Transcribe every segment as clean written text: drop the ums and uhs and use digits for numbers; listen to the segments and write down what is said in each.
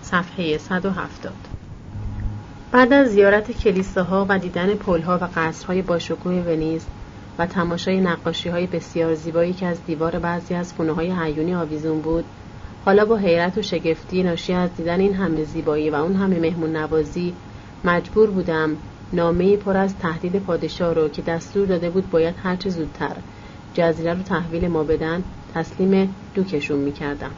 صفحه 170. بعد از زیارت کلیساها و دیدن پل‌ها و قصرهای باشکوه ونیز و تماشای نقاشی‌های بسیار زیبایی که از دیوار بعضی از خونه‌های هیونی آویزون بود، حالا با حیرت و شگفتی ناشی از دیدن این همه زیبایی و اون همه مهمون نوازی مجبور بودم نامه‌ای پر از تهدید پادشاه رو که دستور داده بود باید هرچه زودتر جزیره رو تحویل ما بدن تسلیم دوکشون می‌کردم.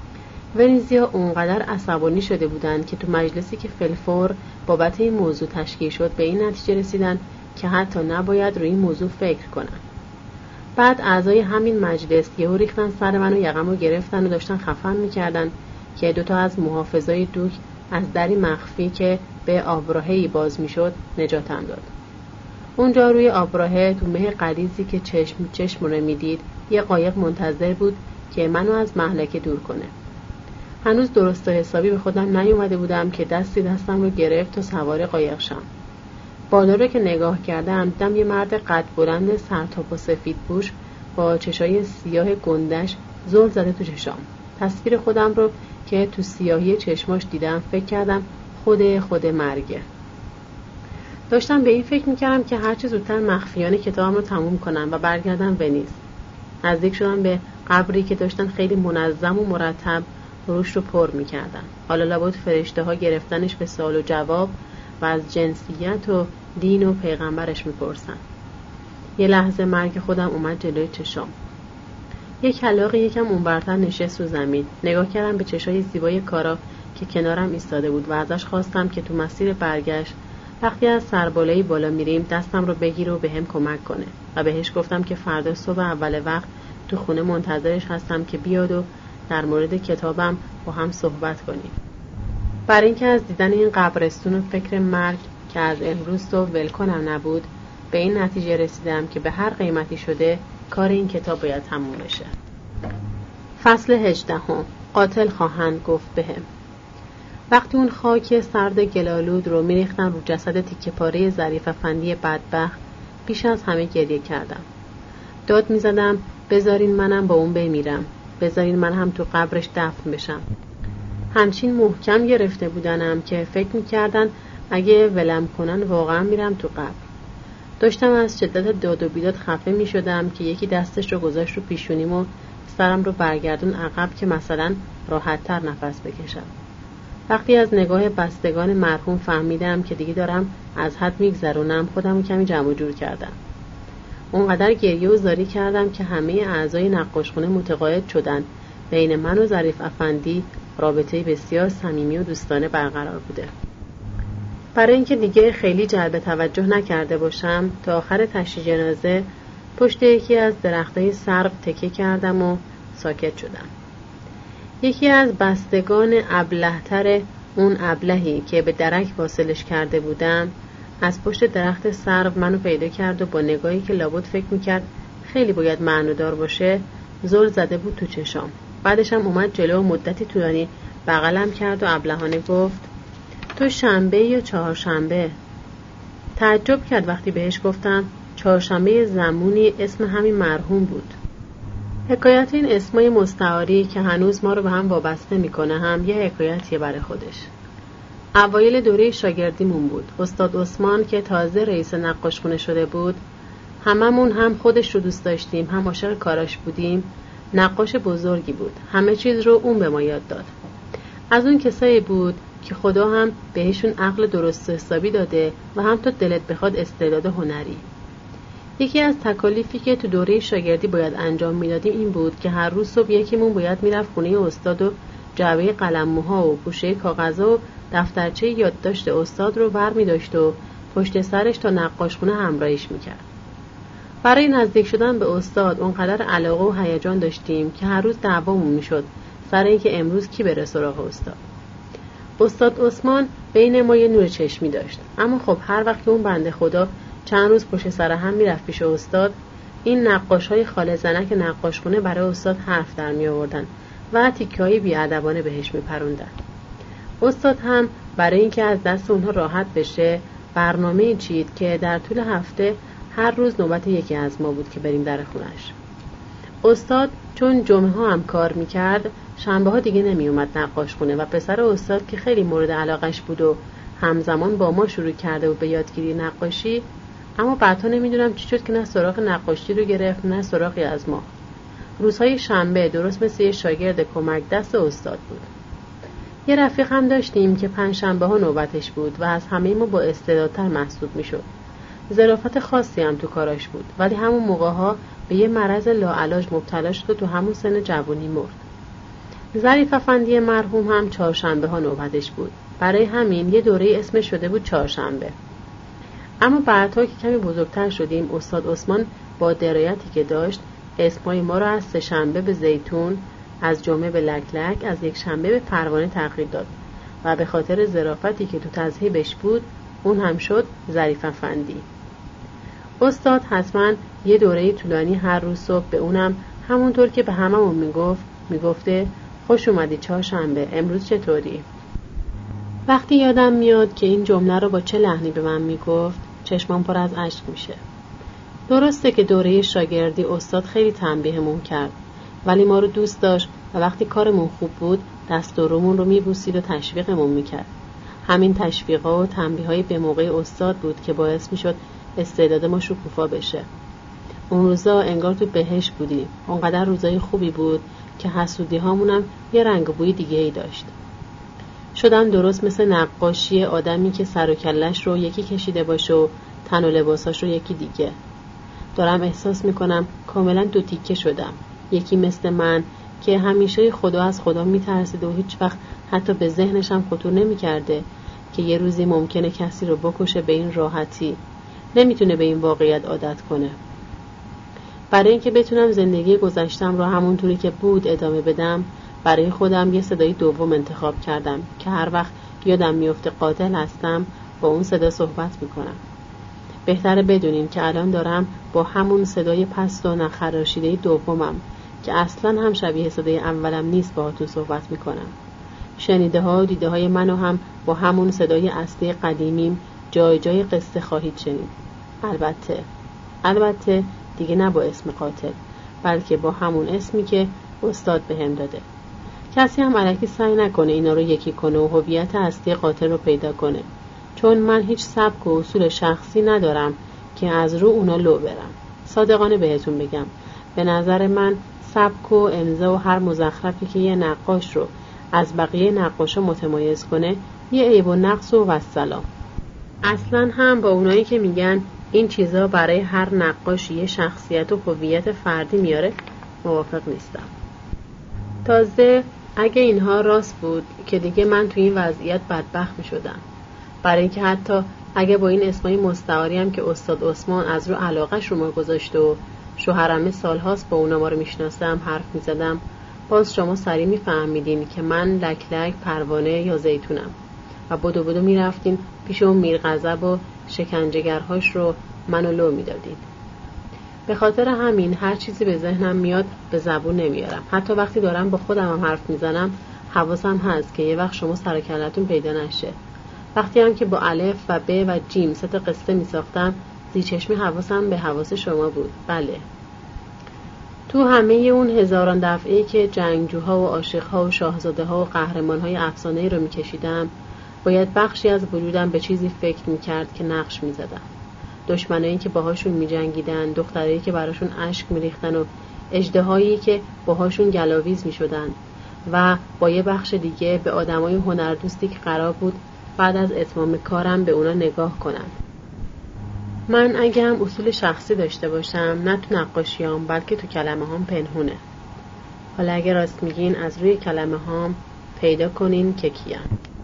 ونیزیا اونقدر عصبانی شده بودند که تو مجلسی که فلفور بابت این موضوع تشکیل شد به این نتیجه رسیدن که حتی نباید روی این موضوع فکر کنن. بعد اعضای همین مجلس یهو ریختن سر من و یقمو گرفتن و داشتن خفم می‌کردن که دوتا از محافظای دوک از دری مخفی که به آبراهه‌ای باز می‌شد نجاتم داد. اونجا روی آبراهه تو مه غلیظی که چشم رو می‌دید یه قایق منتظر بود که منو از مهلکه دور کنه. هنوز درست و حسابی به خودم نیومده بودم که دستم رو گرفت تا سوار قایق شم. بالا رو که نگاه کردم دیدم یه مرد قد بلند سرتاپ و سفید پوش با چشای سیاه گندش زل زده تو چشام. تصویر خودم رو که تو سیاهی چشماش دیدم فکر کردم خود مرگه. داشتم به این فکر میکردم که هرچه زودتر مخفیانه کتابم رو تموم کنم و برگردم ونیز. نزدیک شدم به قبری که داشتن خیلی منظم و مرتب روش رو پر میکردن. حالا لابد فرشته ها گرفتنش به سوال و جواب و از جنسیت و دین و پیغمبرش میپرسن. یه لحظه مرگ خودم اومد جلوی چشام. یک کلاغ یکم اونورتر نشست رو زمین. نگاه کردم به چشای زیبای کارا که کنارم ایستاده بود و ازش خواستم که تو مسیر برگشت وقتی از سربالایی بالا میریم دستم رو بگیره و بهم کمک کنه و بهش گفتم که فردا صبح اول وقت تو خونه منتظرش هستم که بیاد و در مورد کتابم با هم صحبت کنیم. برای اینکه از دیدن این قبرستون و فکر مرگ که از امروز تو ولکنم نبود به این نتیجه رسیدم که به هر قیمتی شده کار این کتاب باید تموم بشه. فصل 18. قاتل خواهند گفت بهم. وقتی اون خاک سرد گلالود رو میریختن رو جسد تیکه پاره ظریف افندی بدبخت بیش از همه گریه کردم. داد میزدم بذارین منم با اون بمیرم، بذارین من هم تو قبرش دفن بشم. همچین محکم گرفته بودنم که فکر میکردن اگه ولم کنن واقعا میرم تو قبر. داشتم از شدت داد و بیداد خفه میشدم که یکی دستش رو گذاشت رو پیشونیم و سرم رو برگردون عقب که مثلا راحت‌تر نفس بکشم. وقتی از نگاه بستگان مرحوم فهمیدم که دیگه دارم از حد میگذرونم خودم رو کمی جمع جور کردم. اونقدر گریه و زاری کردم که همه اعضای نقاشخونه متقاعد شدن بین من و ظریف افندی رابطه بسیار صمیمی و دوستانه برقرار بوده. برای اینکه دیگه خیلی جلب توجه نکرده باشم تا آخر تشییع جنازه پشت یکی از درختای سرو تکیه کردم و ساکت شدم. یکی از بستگان ابله‌تر اون ابلهی که به درک واصلش کرده بودم از پشت درخت سرو منو پیدا کرد و با نگاهی که لابد فکر میکرد خیلی باید معنادار باشه زل زده بود تو چشام. بعدش هم اومد جلو و مدتی طولانی بغلم کرد و ابلهانه گفت تو شنبه یا چهارشنبه؟ تعجب کرد وقتی بهش گفتم چهارشنبه زمونی اسم همین مرحوم بود. حکایت این اسمای مستعاری که هنوز ما رو به هم وابسته میکنه هم یه حکایتیه برای خودش. اوایل دوره شاگردیمون بود. استاد عثمان که تازه رئیس نقاشخونه شده بود، هممون هم خودش رو دوست داشتیم، هم عاشق کاراش بودیم. نقاش بزرگی بود. همه چیز رو اون به ما یاد داد. از اون کسایی بود که خدا هم بهشون عقل درست و حسابی داده و هم تا دلت بخواد استعداد هنری. یکی از تکالیفی که تو دوره شاگردی باید انجام میدادیم این بود که هر روز صبح یکیمون باید میرفت خونه استاد و جعبه قلم‌موها و گوشه کاغذا و دفترچه یادداشت استاد رو برمی‌داشت و پشت سرش تا نقاشخونه همراهیش میکرد. برای نزدیک شدن به استاد اونقدر علاقه و هیجان داشتیم که هر روز دعوامون میشد سر اینکه امروز کی بره سراغ استاد. استاد عثمان بین ما یه نور چشمی داشت، اما خب هر وقت که اون بنده خدا چند روز پشت سر هم میرفت پیش استاد، این نقاش‌های خاله زنک نقاشخونه برای استاد حرف در می آوردن و تیکه‌های بی‌ادبانه بهش میپروندن. استاد هم برای اینکه از دست اونها راحت بشه برنامه‌ای چید که در طول هفته هر روز نوبت یکی از ما بود که بریم در خونش. استاد چون جمعه ها هم کار میکرد شنبه ها دیگه نمی اومد نقاش خونه و پسر استاد که خیلی مورد علاقش بود و همزمان با ما شروع کرده و به یادگیری نقاشی، اما بعدها نمیدونم چی شد که نه سراغ نقاشی رو گرفت نه سراغی از ما. روزهای شنبه درست مثل یه شاگرد کمک دست استاد بود. یه رفیق هم داشتیم که پنجشنبه ها نوبتش بود و از همه ما با استعدادتر محسوب میشد. ظرافت خاصی هم تو کاراش بود، ولی همون موقعها به یه مرض لاعلاج مبتلا شد و تو همون سن جوانی مرد. ظریف افندی مرحوم هم چهارشنبه ها نوبتش بود. برای همین یه دوره اسمش شده بود چهارشنبه. اما بعدها که کمی بزرگتر شدیم، استاد عثمان با درایتی که داشت اسمای ما رو از سه‌شنبه به زیتون، از جمعه به لکلک، از یک شنبه به پروانه تغییر داد و به خاطر ظرافتی که تو تذهیبش بود اون هم شد ظریف افندی. استاد حتما یه دوره طولانی هر روز صبح به اونم همونطور که به هممون میگفته خوش اومدی چهارشنبه، امروز چطوری؟ وقتی یادم میاد که این جمله رو با چه لحنی به من میگفت چشمام پر از اشک میشه. درسته که دوره شاگردی استاد خیلی تنبیهمون کرد، ولی ما رو دوست داشت و وقتی کارمون خوب بود دست و رومون رو میبوسید و تشویقمون میکرد. همین تشویقا و تنبیه‌های به موقع استاد بود که باعث میشد استعداد ما شکوفا بشه. اون روزا انگار تو بهشت بودیم. اونقدر روزای خوبی بود که حسودی هامونم یه رنگ و بوی دیگه ای داشت. شدم درست مثل نقاشی آدمی که سر و کلش رو یکی کشیده باشه و تن و لباساش رو یکی دیگه. دارم احساس میکنم کاملا دو تیکه شدم. یکی مثل من که همیشه خدا از خدا میترسید و هیچ وقت حتی به ذهنش هم خطور نمیکرده که یه روزی ممکنه کسی رو بکشه به این راحتی. نمیتونه به این واقعیت عادت کنه. برای اینکه بتونم زندگی گذشتم رو همونطوری که بود ادامه بدم، برای خودم یه صدای دوم انتخاب کردم که هر وقت یادم میفته قاتل هستم با اون صدا صحبت میکنم. بهتره بدونین که الان دارم با همون صدای پست و نخراشیده دومم که اصلاً هم شبیه صدای اولم نیست باهاتون صحبت میکنم. شنیده ها و دیده های منو هم با همون صدای اصلی قدیمیم جای جای قصه خواهید شنید. البته دیگه نه با اسم قاتل، بلکه با همون اسمی که استاد بهم داده. کسی هم الکی سعی نکنه اینا رو یکی کنه و هویت اصلی قاتل رو پیدا کنه، چون من هیچ سبک و اصول شخصی ندارم که از رو اونا لو برم. صادقانه بهتون بگم، به نظر من سبک و امضا و هر مزخرفی که یه نقاش رو از بقیه نقاشا متمایز کنه یه عیب و نقص و والسلام. اصلاً هم با اونایی که میگن این چیزا برای هر نقاشی یه شخصیت و هویت فردی میاره موافق نیستم. تازه اگه اینها راست بود که دیگه من تو این وضعیت بدبخت میشدم، برای اینکه حتی اگه با این اسمای مستعاری هم که استاد عثمان از رو علاقش رو ما گذاشته و شوهرمه سالهاست با اونا ما رو میشناسم حرف میزدم، باز شما سریع میفهمیدین که من لکلک، پروانه یا زیتونم و بدو میرفتین پیش اون میرغضب و شکنجهگرهاش رو منو لو میدادید. به خاطر همین هر چیزی به ذهنم میاد به زبون نمیارم. حتی وقتی دارم با خودم هم حرف میزنم حواسم هست که یه وقت شما سر و کلتون پیدا نشه. وقتی هم که با الف و ب و جیم 3 تا قصه میساختم زیچشمی حواسم به حواس شما بود. بله، تو همه اون هزاران دفعه‌ای که جنگجوها و عاشقها و شاهزاده‌ها و قهرمان‌های افسانه‌ای رو میکشیدم، باید بخشی از وجودم به چیزی فکر میکرد که نقش میزدم. دشمنایی که باهاشون میجنگیدن، دخترایی که براشون اشک میریختن و اژدهایی که باهاشون گلاویز میشدن و با یه بخش دیگه به آدمای هنردوستی که قرار بود بعد از اتمام کارم به اونا نگاه کنم. من اگه هم اصول شخصی داشته باشم، نه تو نقاشیام بلکه تو کلمه هام پنهونه. حالا اگه راست میگین از روی کلمه هام پیدا کنین که کیم.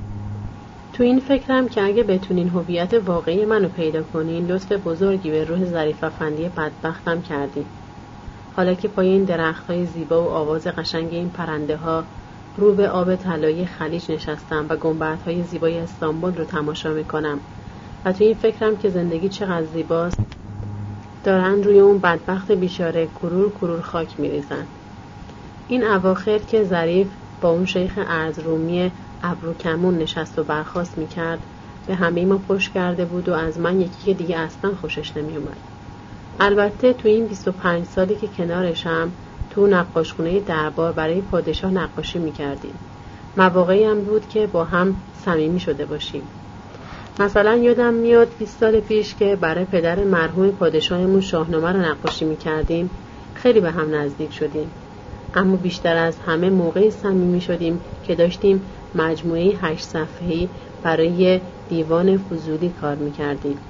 تو این فکرم که اگه بتونین هویت واقعی منو پیدا کنین، لطف بزرگی به روح ظریف افندی بدبختم کردین. حالا که پای این درخت‌های زیبا و آواز قشنگ این پرنده‌ها رو به آب طلایی خلیج نشستم و گنبدهای زیبای استانبول رو تماشا میکنم و تو این فکرم که زندگی چقدر زیباست، دارن روی اون بدبخت بیچاره کرور خاک میریزن. این اواخر که ظریف با اون شیخ ارزرومی ابروکمون نشست و برخاست میکرد، به همه ما پشت کرده بود و از من یکی که دیگه اصلا خوشش نمیومد. البته تو این 25 سالی که کنارشم، تو نقاشخونه دربار برای پادشاه نقاشی می‌کردیم. مواقعی هم بود که با هم صمیمی شده باشیم. مثلا یادم میاد 20 سال پیش که برای پدر مرحوم پادشاهمون شاهنامه رو نقاشی می‌کردیم، خیلی به هم نزدیک شدیم. اما بیشتر از همه موقعی صمیمی شدیم که داشتیم مجموعه 8 صفحه‌ای برای دیوان فضولی کار می‌کردیم.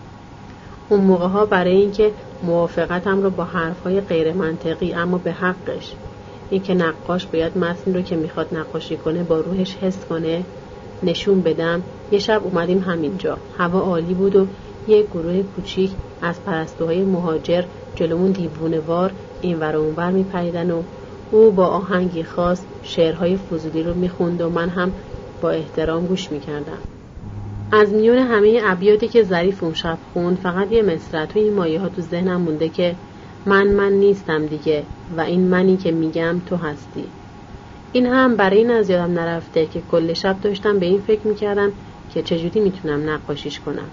اون موقع‌ها برای اینکه موافقتم رو با حرف‌های غیر منطقی اما به حقش، این که نقاش باید متن رو که میخواد نقاشی کنه با روحش حس کنه، نشون بدم، یه شب اومدیم همینجا. هوا عالی بود و یه گروه کوچیک از پرستوهای مهاجر جلومون دیوونه‌وار اینور و اونور میپریدن و او با آهنگی خاص شعرهای فضولی رو میخوند و من هم با احترام گوش میکردم. از میون همه ابیاتی که ظریف اون شب خوند فقط یه مصرع تو این مایه ها تو ذهنم مونده که من نیستم دیگه و این منی که میگم تو هستی. این هم برای این از یادم نرفته که کل شب داشتم به این فکر میکردم که چجوری میتونم نقاشیش کنم.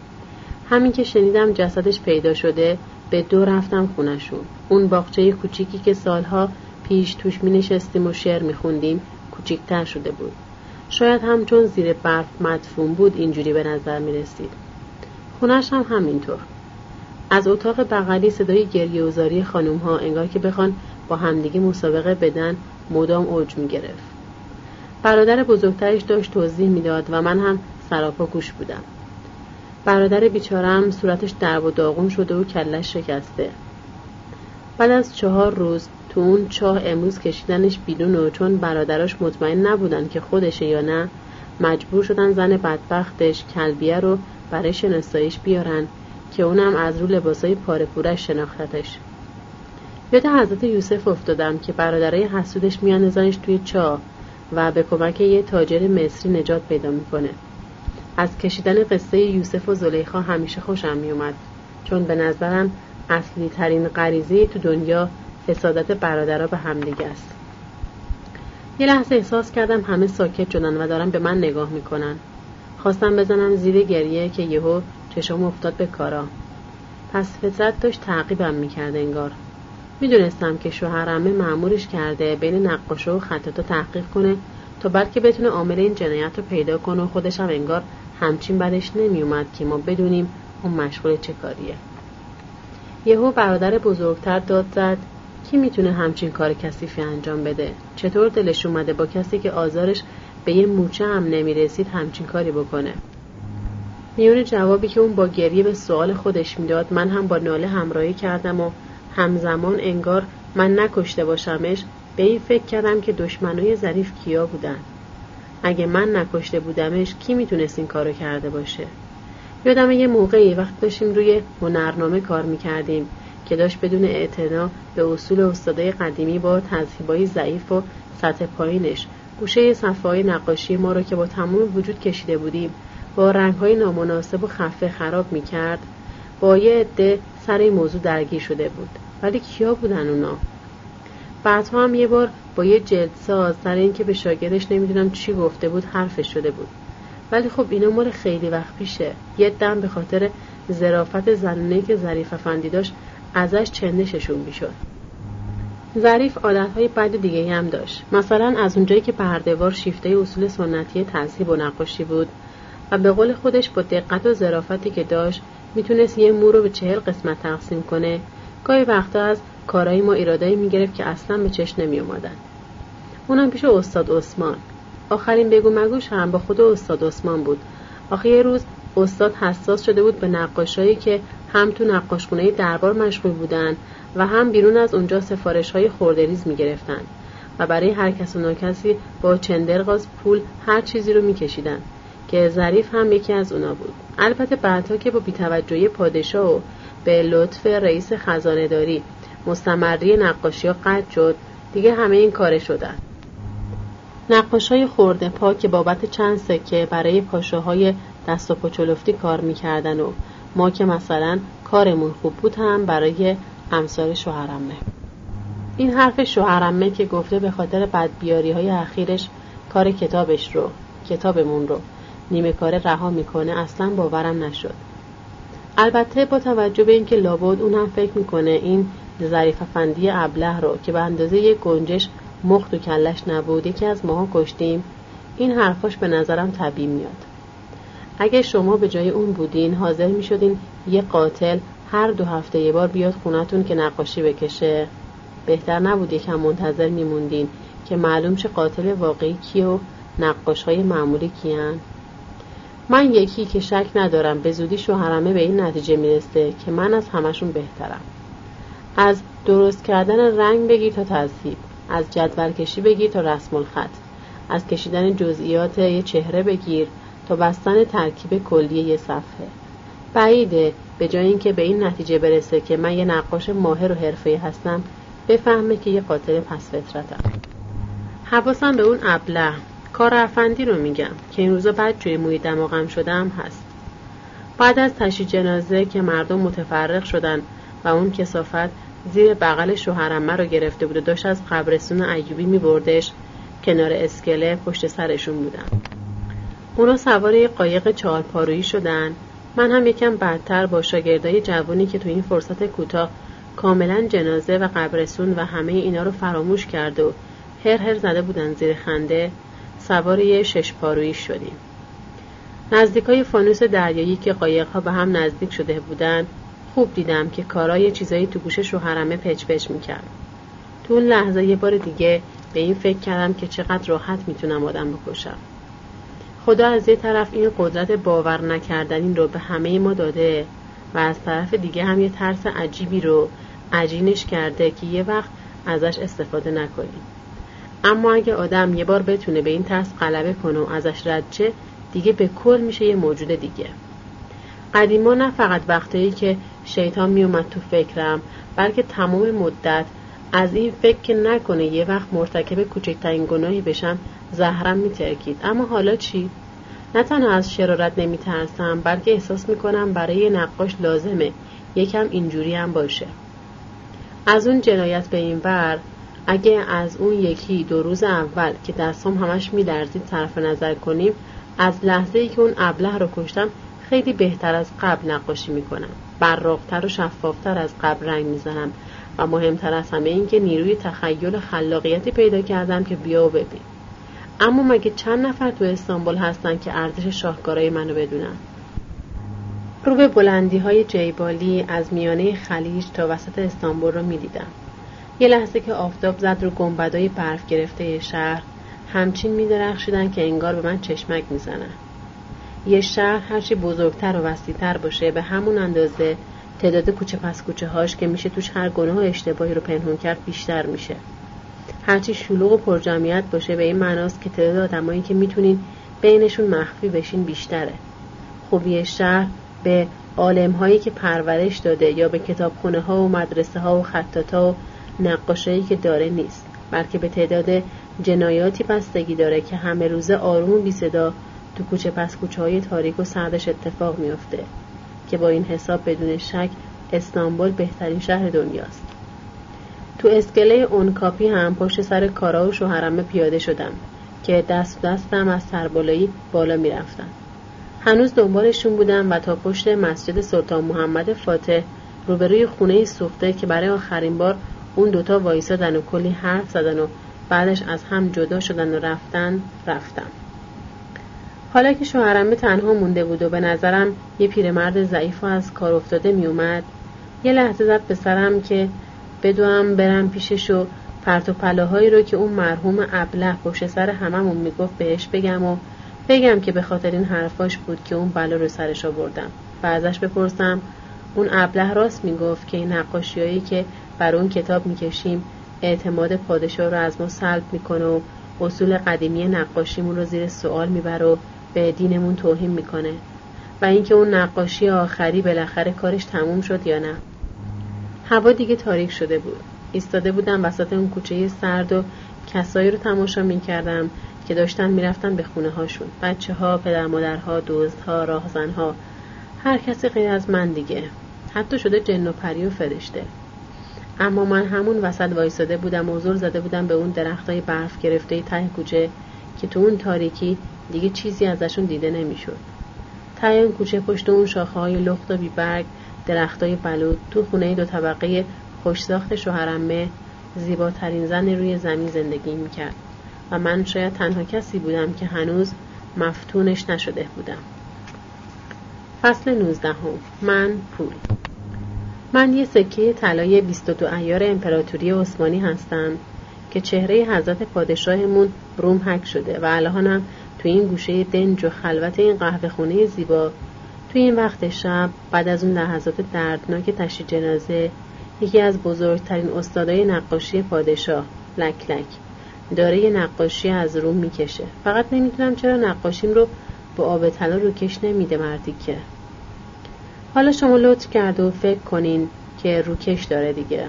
همین که شنیدم جسدش پیدا شده به دو رفتم خونشون. اون باغچه کوچیکی که سالها پیش توش مینشستیم و شعر میخوندیم کوچیک‌تر شده بود. شاید هم چون زیر برف مدفون بود اینجوری به نظر میرسید. خونش هم همینطور. از اتاق بغلی صدای گریه و زاری خانوم ها انگار که بخوان با همدیگه مسابقه بدن مدام اوج میگرفت. برادر بزرگترش داشت توضیح میداد و من هم سراپا گوش بودم. برادر بیچاره‌ام صورتش درب و داغون شده و کلش شکسته. بعد از 4 روز تو اون چاه امروز کشیدنش بیرون و چون برادراش مطمئن نبودن که خودشه یا نه مجبور شدن زن بدبختش کلبیه رو برای شناساییش بیارن که اونم از رو لباسای پاره پورش شناختش. یاد حضرت یوسف افتادم که برادرای حسودش میاندازنش توی چاه و به کمک یه تاجر مصری نجات پیدا میکنه. از کشیدن قصه یوسف و زلیخا همیشه خوشم میومد چون به نظرم اصلی ترین غریزه تو دنیا حسادت برادرها به همدیگه است. یه لحظه احساس کردم همه ساکت شدن و دارن به من نگاه میکنن. خواستم بزنم زیر گریه که یهو چشم افتاد به کارا. پس فطرت داشت تعقیبم میکرد انگار. میدونستم که شوهرمه مأمورش کرده بین نقاشا و خطاطا تحقیق کنه تا بعد که بتونه عامل این جنایت رو پیدا کنه و خودش هم انگار همچین بدش نمیومد که ما بدونیم اون مشغول چه کاریه. یهو برادر بزرگتر داد زد کی میتونه همچین کار کثیفی انجام بده؟ چطور دلش اومده با کسی که آزارش به یه موچه هم نمیرسید همچین کاری بکنه؟ میون جوابی که اون با گریه به سوال خودش میداد من هم با ناله همراهی کردم و همزمان انگار من نکشته باشمش به این فکر کردم که دشمنای ظریف کیا بودن. اگه من نکشته بودمش کی میتونست این کارو کرده باشه؟ یادم یه موقعی وقت داشتیم روی هنرنامه کار میکردیم که داشت بدون اعتنا به اصول استادای قدیمی با تذهیبای ضعیف و سطح پایینش گوشه صفحه‌های نقاشی ما رو که با تمام وجود کشیده بودیم با رنگ‌های نامناسب و خفه خراب می‌کرد. با یه عده سر این موضوع درگیر شده بود. ولی کیا بودن اونا؟ بعدها هم یه بار با یه جلدساز سر این که به شاگردش نمیدونم چی گفته بود حرفش شده بود. ولی خب اینا مال خیلی وقت پیشه. یه دم به خاطر ظرافت زنونه که ظریف افندی داشت ازش چندششون میشد. ظریف عادتهای بد دیگه هم داشت. مثلا از اونجایی که پرده‌وار شیفته اصول سنتی تذهیب و نقاشی بود و به قول خودش با دقت و ظرافتی که داشت میتونست یه مو رو به 40 قسمت تقسیم کنه، گاهی وقتا از کارهای ما ایرادایی میگرفت که اصلا به چشم نمی اومدن. اونم پیش استاد عثمان. آخرین بگو مگوش هم با خود استاد عثمان بود. آخه یه روز استاد حساس شده بود به نقاشایی که هم تو نقاشخونه دربار مشغول بودن و هم بیرون از اونجا سفارش‌های خردریز می‌گرفتن و برای هر کس و ناکسی با چندرغاز پول هر چیزی رو می‌کشیدن که ظریف هم یکی از اونا بود. البته بعدها که با بی‌توجهی پادشاه و به لطف رئیس خزانه‌داری مستمری نقاشی‌ها قطع شد، دیگه همه این کاره شدن. نقاشای خرده پا که بابت چند سکه برای پاشاهای دست و پا چلفتی کار می‌کردن و ما که مثلا کارمون خوب بود هم برای امثال شوهرعمه. این حرف شوهرعمه که گفته به خاطر بدبیاری‌های اخیرش کار کتابمون رو نیمه کاره رها میکنه اصلا باورم نشد. البته با توجه به اینکه لابد اون هم فکر میکنه این ظریف افندی ابله رو که به اندازه یک گنجش مخ تو کلش نبود یکی از ماها کشتیم، این حرفاش به نظرم طبیعی میاد. اگه شما به جای اون بودین حاضر می شدین یه قاتل هر 2 هفته یه بار بیاد خونتون که نقاشی بکشه؟ بهتر نبود یکم منتظر می موندین که معلوم شه قاتل واقعی کیه و نقاشهای معمولی کیان؟ من یکی که شک ندارم به زودی شوهرمه به این نتیجه میرسه که من از همشون بهترم. از درست کردن رنگ بگیر تا تذهیب، از جدول کشی بگیر تا رسم الخط، از کشیدن جزئیات یه چهره بگیر تا بستن ترکیب کلی یه صفحه. بعیده به جای اینکه به این نتیجه برسه که من یه نقاش ماهر و حرفه‌ای هستم بفهمه که یه قاتل پس فطرتم. حواسم به اون ابله کار افندی رو میگم که این روزا بعد جوی موی دماغم شدم هست. بعد از تشییع جنازه که مردم متفرق شدن و اون کثافت زیر بغل شوهرمه رو گرفته بود و داشت از قبرستون ایوبی میبردش، کنار اسکله پشت سرشون بودم. اونا سوار یه قایق 4 پارویی شدن. من هم یکم بعدتر با شاگردای جوانی که تو این فرصت کوتاه کاملا جنازه و قبرستون و همه اینا رو فراموش کرده و هر زده بودن زیر خنده، سوار یه 6 پارویی شدیم. نزدیکای فانوس دریایی که قایق‌ها به هم نزدیک شده بودن خوب دیدم که کارای چیزایی تو گوش شوهرمه پچ پچ میکرد. تو اون لحظه یه بار دیگه به این فکر کردم که چقدر راحت میتونم آدم بکشم. خدا از یه طرف این قدرت باور نکردنی رو به همه ما داده و از طرف دیگه هم یه ترس عجیبی رو عجینش کرده که یه وقت ازش استفاده نکنیم. اما اگه آدم یه بار بتونه به این ترس غلبه کنه و ازش رد شه، دیگه به کل میشه یه موجود دیگه. قدیما نه فقط وقتایی که شیطان میومد تو فکرم، بلکه تمام مدت از این فکر که نکنه یه وقت مرتکب کوچکترین گناهی بشم زهرم میترکید. اما حالا چی؟ نه تنها از شرارت نمیترسم، بلکه احساس میکنم برای نقاش لازمه یکم اینجوری هم باشه. از اون جنایت به این ور، اگه از اون 1-2 روز اول که دستم همش میلرزید صرف نظر کنیم، از لحظه‌ای که اون ابله رو کشتم خیلی بهتر از قبل نقاشی میکنم. براق‌تر و شفافتر از قبل رنگ میزنم و مهمتر از همه این که نیروی تخیل و خلاقیتی پیدا کردم که بیا و ببین. اما مگه چند نفر تو استانبول هستن که ارزش شاهکارای منو بدونن؟ رو به بلندی‌های جیبالی از میانه خلیج تا وسط استانبول رو میدیدم. یه لحظه که آفتاب زد رو گنبدای برف گرفته شهر، همچین می‌درخشیدن که انگار به من چشمک میزنن. یه شهر هرچی بزرگتر و وسیع‌تر باشه به همون اندازه تعداد کوچه پس کوچه هاش که میشه توش هر گناه و اشتباهی رو پنهون کرد بیشتر میشه. هرچی شلوغ و پرجمعیت باشه به این معناست که تعداد آدمایی که میتونین بینشون مخفی بشین بیشتره. خوبی شهر به عالم‌هایی که پرورش داده یا به کتابخونه‌ها و مدرسه‌ها و خطاط‌ها و نقاشایی که داره نیست، بلکه به تعداد جنایاتی بستگی داره که همه روزه آروم و بی صدا تو کوچه پس کوچه‌های تاریک و سردش اتفاق میفته، که با این حساب بدون شک استانبول بهترین شهر دنیاست. تو اسکله اونکاپی هم پشت سر کارا و شوهرمه پیاده شدم که دستم از سربالایی بالا میرفتن. هنوز دنبالشون بودم و تا پشت مسجد سلطان محمد فاتح روبروی خونه سوخته که برای آخرین بار اون دوتا وایسادن و کلی حرف زدن و بعدش از هم جدا شدن و رفتم. حالا که شوهرمه تنها مونده بود و به نظرم یه پیرمرد ضعیف و از کار افتاده می اومد، یه لحظه زد به سرم که بدوام برم پیشش و پرت و پلاهایی رو که اون مرحوم ابله پشت سر هممون میگفت بهش بگم که به خاطر این حرفاش بود که اون بلا رو سرش آوردم و ازش بپرسم اون ابله راست میگفت که این نقاشیایی که بر اون کتاب میکشیم اعتماد پادشاه رو از ما سلب میکنه و اصول قدیمی نقاشیمون رو زیر سوال میبره و به دینمون توهین میکنه و اینکه اون نقاشی آخری بالاخره کارش تموم شد یا نه. هوا دیگه تاریک شده بود. ایستاده بودم وسط اون کوچه سرد و کسایی رو تماشا میکردم که داشتن میرفتن به خونه هاشون. بچه‌ها، پدر مادرها، دزدها، راهزنها، هر کسی غیر از من دیگه. حتی شده جن و پری و فرشته. اما من همون وسط وایساده بودم و زل زده بودم به اون درختای برف گرفته ته کوچه که تو اون تاریکی دیگه چیزی ازشون دیده نمیشد. ته اون کوچه پشت اون شاخه‌های لخت و بی‌برگ، درختای بلوط، تو خونه 2 طبقه خوش‌ساخت شوهرعمه زیباترین زن روی زمین زندگی می‌کرد و من شاید تنها کسی بودم که هنوز مفتونش نشده بودم. فصل 19. من پول. من یه سکه طلای 22 عیار امپراتوری عثمانی هستم که چهره حضرت پادشاهمون روم حک شده و الانم تو این گوشه دنج و خلوت این قهوه خونه زیبا تو این وقت شب بعد از اون لحظات دردناک تشییع جنازه یکی از بزرگترین استادای نقاشی پادشاه لک لک داره یه نقاشی از روم میکشه. فقط نمیدونم چرا نقاشیم رو با آب طلا روکش نمیده مردی که. حالا شما لطف کرده و فکر کنین که روکش داره دیگه.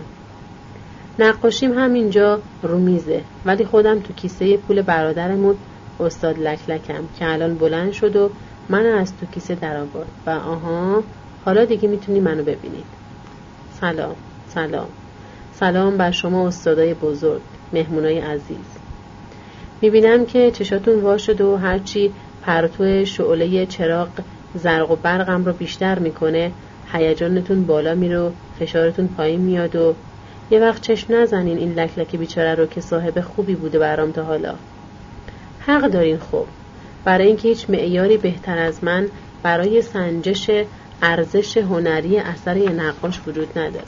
نقاشیم همینجا رو میزه ولی خودم تو کیسه پول برادرمون استاد لک لکم که الان بلند شد و من از تو کیسه در آورد و آها حالا دیگه میتونی منو ببینید. سلام سلام سلام بر شما استادای بزرگ، مهمونای عزیز. میبینم که چشاتون وا شد و هرچی پرتو شعله چراغ زرق و برقم رو بیشتر میکنه هیجانتون بالا میره و فشارتون پایین میاد و یه وقت چشم نزنین این لک لک بیچاره رو که صاحب خوبی بوده برام تا حالا. حق دارین خب، برای اینکه هیچ معیاری بهتر از من برای سنجش ارزش هنری اثر یه نقاش وجود نداره.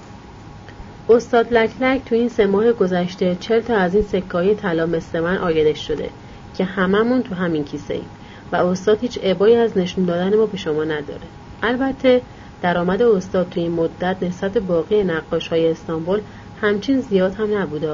استاد لک لک تو این 3 ماه گذشته 40 تا از این سکه‌های طلا مثل من آیدش شده که هممون تو همین کیسه ایم و استاد هیچ ابایی از نشون دادن ما به شما نداره. البته درآمد استاد تو این مدت نسبت باقی نقاش‌های استانبول همچین زیاد هم نبوده.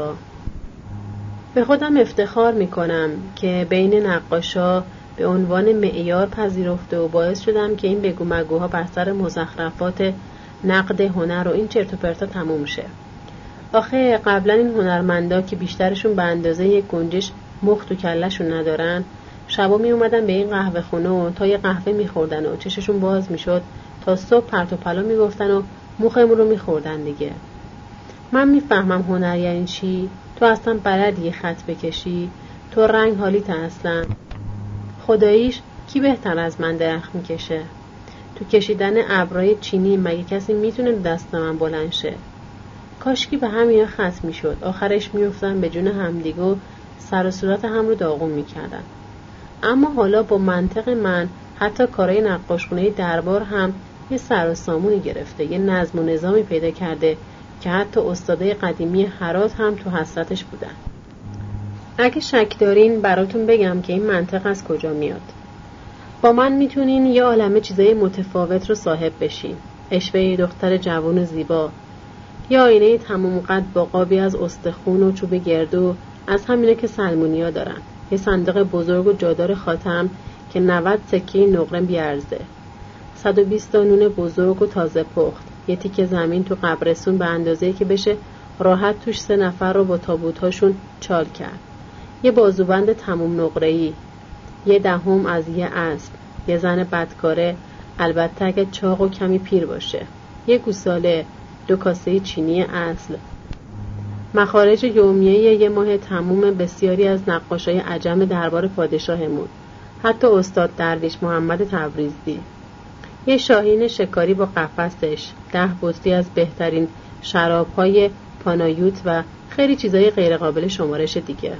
به خودم افتخار میکنم که بین نقاشا به عنوان معیار پذیرفته و باعث شدم که این بگو مگوها بر سر مزخرفات نقد هنر و این چرت و پرتا تموم شه. آخه قبلا این هنرمندا که بیشترشون به اندازه یک گنجش مخ تو کله‌شون ندارن شبا می اومدن به این قهوه خونه و تا یه قهوه میخوردن و چششون باز میشد تا صبح پرت و پلا میگفتن و مخمون رو میخوردن دیگه. من میفهمم هنر یعنی چی. تو اصلا بلدی خط بکشی؟ تو رنگ حالیت اصلا؟ خداییش کی بهتر از من درخت میکشه؟ تو کشیدن ابرای چینی مگه کسی میتونه دست من بلند شه؟ کاشکی به همین خط میشد. آخرش میافتن به جون همدیگه و سر و صورت هم رو داغون میکردن. اما حالا با منطق من حتی کارهای نقاشخونه دربار هم یه سر و سامونی گرفته، یه نظم و نظامی پیدا کرده که حتی استادای قدیمی هرات هم تو حسرتش بودن. اگه شک دارین براتون بگم که این منطق از کجا میاد. با من میتونین یه عالمه چیزای متفاوت رو صاحب بشین. اشوه دختر جوان و زیبا، یا آینه تموم قد با قابی از استخون و چوب گردو از همینا که سلمونیا دارن، یه صندوق بزرگ و جادار خاتم که 90 سکه نقره بیارزه، 120 تا نون بزرگ و تازه پخت، یه تیکه زمین تو قبرستون به اندازه‌ای که بشه راحت توش 3 نفر رو با تابوت‌هاشون چال کرد، یه بازوبند تموم نقره‌ای، یه دهم از یه اسب، یه زن بدکاره البته اگه چاق و کمی پیر باشه، یه گوساله، 2 کاسه چینی اصل، مخارج یومیه یه ماه تموم بسیاری از نقاشای عجم دربار پادشاهمون، حتی استاد درویش محمد تبریزی، یه شاهین شکاری با قفسش، 10 بطری از بهترین شراب‌های پانایوت و خیلی چیزای غیر قابل شمارش دیگه.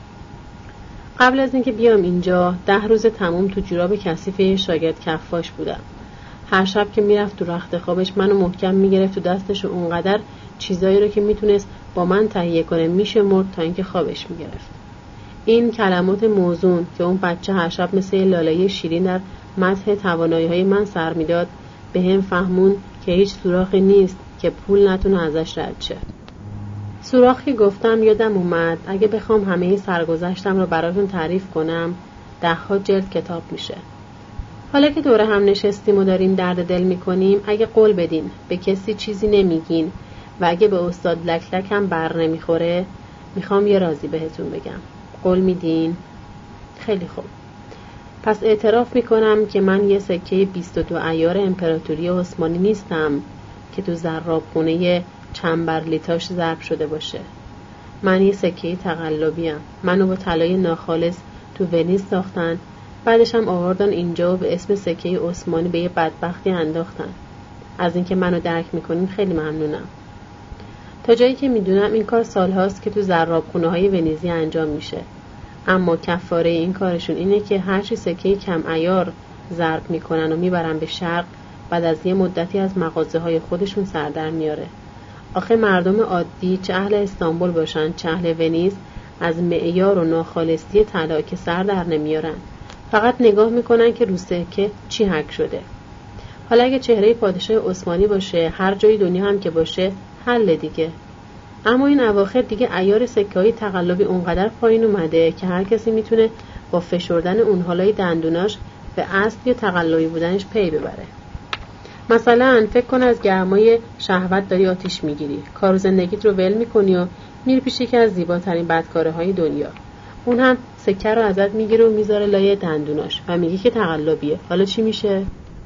قبل از اینکه بیام اینجا 10 روز تموم تو جوراب کثیف شاگرد کفاش بودم. هر شب که میرفت تو رخت خوابش منو محکم میگرفت تو دستش و اونقدر چیزایی رو که میتونست با من تهیه کنه میشمرد تا اینکه خوابش میگرفت. این کلمات موزون که اون بچه هر شب مثل لاله شیرین در مدح توانایی‌های من سر میداد به هم فهمون که هیچ سوراخی نیست که پول نتونه ازش رد شه. سوراخی گفتم یادم اومد اگه بخوام همه سرگذشتم رو براتون تعریف کنم 10 جلد کتاب میشه. حالا که دوره هم نشستیم و داریم درد دل میکنیم اگه قول بدین به کسی چیزی نمیگین و اگه به استاد لک لک هم بر نمیخوره میخوام یه رازی بهتون بگم. قول میدین؟ خیلی خوب. پس اعتراف میکنم که من یه سکه 22 عیار امپراتوری عثمانی نیستم که تو زرابخونه چنبرلیتاش ضرب شده باشه. من یه سکه تقلبیم. منو با طلای ناخالص تو ونیز ساختن، بعدش هم آوردن اینجا و به اسم سکه عثمانی به یه بدبختی انداختن. از اینکه منو درک میکنین خیلی ممنونم. تا جایی که میدونم این کار سالهاست که تو زرابخونه‌های ونیزی انجام میشه. اما کفاره این کارشون اینه که هرچی سکه کم عیار ضرب میکنن و میبرن به شرق، بعد از یه مدتی از مغازه‌های خودشون سر در میاره. آخه مردم عادی، چه اهل استانبول باشن چه اهل ونیز، از معیار و ناخالصی طلا که سر در نمیارن. فقط نگاه میکنن که رو سکه چی حک شده. حالا اگه چهره پادشاه عثمانی باشه، هر جای دنیا هم که باشه، حل دیگه. اما این اواخر دیگه عیار سکه‌های تقلبی اونقدر پایین اومده که هر کسی میتونه با فشردن اون حالای دندوناش به اصل یا تقلبی بودنش پی ببره. مثلا فکر کن از گرمای شهوت داری آتیش میگیری، کار و زندگیت رو ول میکنی و میری پیش یکی از زیباترین بدکاره های دنیا. اون هم سکه رو ازت میگیره و میذاره لای دندوناش و میگه که تقلبیه. حالا چی میشه؟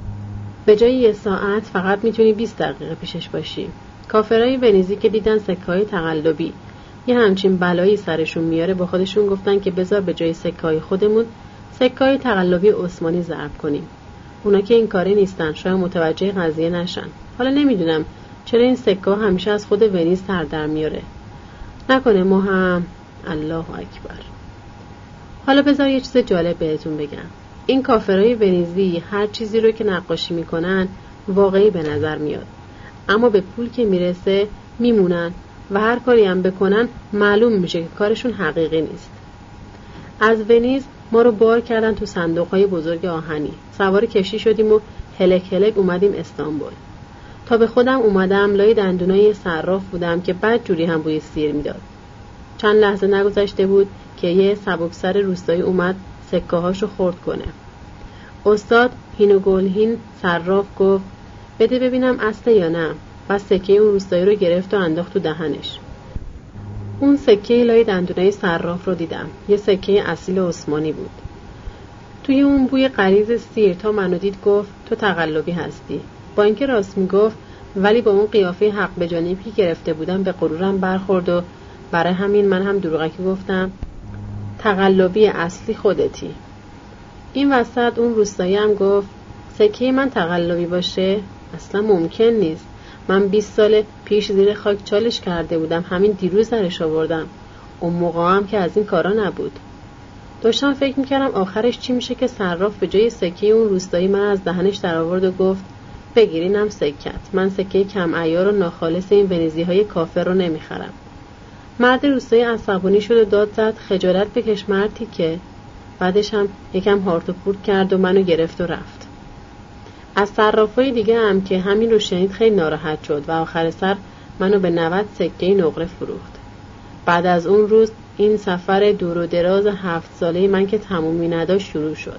به جای 1 ساعت فقط میتونی 20 دقیقه پیشش باشی. کافرای ونیزی که دیدن سکه‌های تقلبی یه همچین بلایی سرشون میاره، با خودشون گفتن که بذار به جای سکه‌های خودمون سکه‌های تقلبی عثمانی ضرب کنیم. اونا که این کاری نیستن، شاید متوجه قضیه نشن. حالا نمیدونم چرا این سکه‌ها همیشه از خود ونیز سر در میاره. نکنه ما هم. الله اکبر. حالا بذار یه چیز جالب بهتون بگم. این کافرای ونیزی هر چیزی رو که نقاشی میکنن واقعی به نظر میاد، اما به پول که میرسه میمونن و هر کاری هم بکنن معلوم میشه که کارشون حقیقی نیست. از ونیز ما رو بار کردن تو صندوق‌های بزرگ آهنی، سوار کشتی شدیم و هلک هلک اومدیم استانبول. تا به خودم اومدم لای دندونای صراف بودم که بد جوری هم بوی سیر میداد. چند لحظه نگذشته بود که یه سبکسر روستایی اومد سکه‌هاشو خرد کنه. استاد هینوگلهین صراف گفت بده ببینم اصله یا نه، و سکه اون روستایی رو گرفت و انداخت تو دهنش. اون سکه لای دندونای صراف رو دیدم. یه سکه اصیل عثمانی بود. توی اون بوی غلیظ سیر تا منو دید گفت تو تقلبی هستی. با اینکه راست میگفت، ولی با اون قیافه حق به جانبی گرفته بودم به غرورم برخورد و برای همین من هم دروغکی گفتم تقلبی اصلی خودتی. این وسط اون روستایی هم گفت سکه من تقلبی باشه؟ اصلا ممکن نیست. من 20 سال پیش زیر خاک چالش کرده بودم، همین دیروز درش آوردم. اون موقع هم که از این کارا نبود. داشتم فکر میکردم آخرش چی میشه که صراف به جای سکه اون روستایی من از دهنش در آورد و گفت بگیرینم سکت. من سکه کم عیار و ناخالص این ونیزی های کافر رو نمیخرم. مرد روستایی عصبانی شد و داد زد خجالت بکش مردی که. بعدش هم یکم هارت و پورت کرد و منو گرفت و رفت. از صرافای دیگه هم که همین رو شنید خیلی ناراحت شد و آخر سر منو به 90 سکه نقره فروخت. بعد از اون روز این سفر دور و دراز 7 ساله من که تمومی نداشت شروع شد.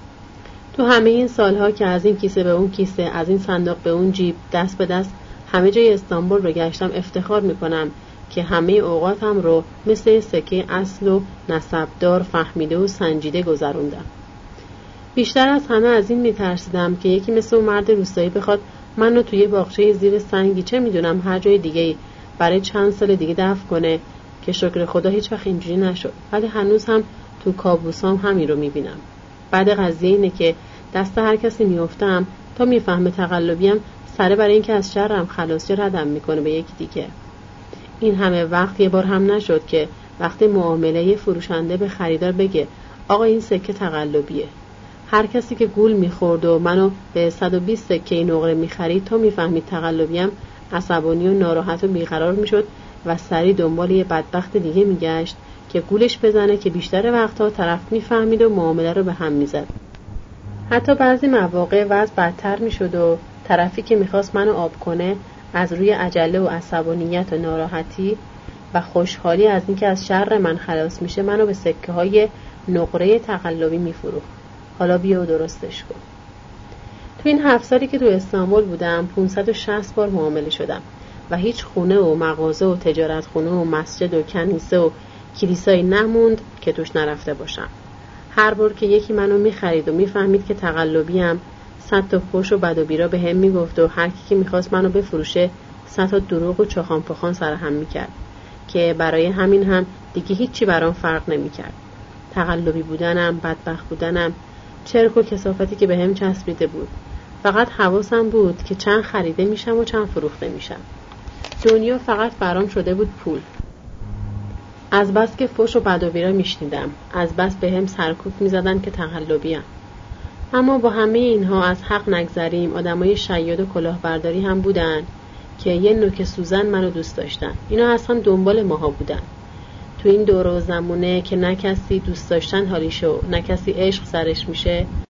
تو همه این سالها که از این کیسه به اون کیسه، از این صندوق به اون جیب، دست به دست همه جای استانبول رو گشتم، افتخار میکنم که همه اوقاتم رو مثل سکه اصل و نسبدار فهمیده و سنجیده گذروندم. بیشتر از همه از این میترسیدم که یکی مثل اون مرد روستایی بخواد منو توی باغچه زیر سنگی، چه میدونم هر جای دیگه، برای چند سال دیگه دفن کنه، که شکر خدا هیچ وقت اینجوری نشد. ولی هنوز هم تو کابوسام همین رو میبینم. بعد قضیه اینه که دست هر کسی میافتم تا میفهمه تقلبیم، سره برای اینکه از شرم خلاص ردم میکنه به یکی دیگه. این همه وقت یه بار هم نشد که وقتی معامله فروشنده به خریدار بگه آقا این سکه تقلبیه. هر کسی که گول میخورد و منو به 120 سکه نقره میخرید تا میفهمید تقلبیم، عصبانی و ناراحت و بیقرار میشد و سری دنبال یه بدبخت دیگه میگشت که گولش بزنه، که بیشتر وقتها طرف میفهمید و معامله رو به هم میزد. حتی بعضی مواقع وضع بدتر میشد و طرفی که میخواست منو آب کنه از روی عجله و عصبانیت و ناراحتی و خوشحالی از اینکه از شر من خلاص میشه منو به سکه های نقره تقلبی میفروخت. حالا بیا و درستش کن. تو این 7 سالی که تو استانبول بودم 560 بار معامله شدم و هیچ خونه و مغازه و تجارت خونه و مسجد و کنیسه و کلیسایی نموند که توش نرفته باشم. هر بار که یکی منو میخرید و میفهمید که تقلبیم، 100 تا فحش و بد و بیرا به هم میگفت و هر کی که میخواست منو بفروشه 100 تا دروغ و چاخان پخان سرهم میکرد، که برای همین هم دیگه هیچی برام فرق نمیکرد. تقلبی بودنم، بدبخت بودنم، چرک و کثافتی که به هم چسبیده بود. فقط حواسم بود که چند خریده میشم و چند فروخته میشم. دنیا فقط برام شده بود پول. از بس که فحش و بد و بیرا میشنیدم، از بس به هم سرکوب میزدن که تقلبیم. اما با همه اینها از حق نگذریم، آدمای شیاد و کلاهبرداری هم بودن که یه نوک سوزن منو دوست داشتن. اینا اصلا دنبال ماها بودن. تو این دوره و زمونه که نه کسی دوست داشتن حالیشو، نه کسی عشق سرش میشه،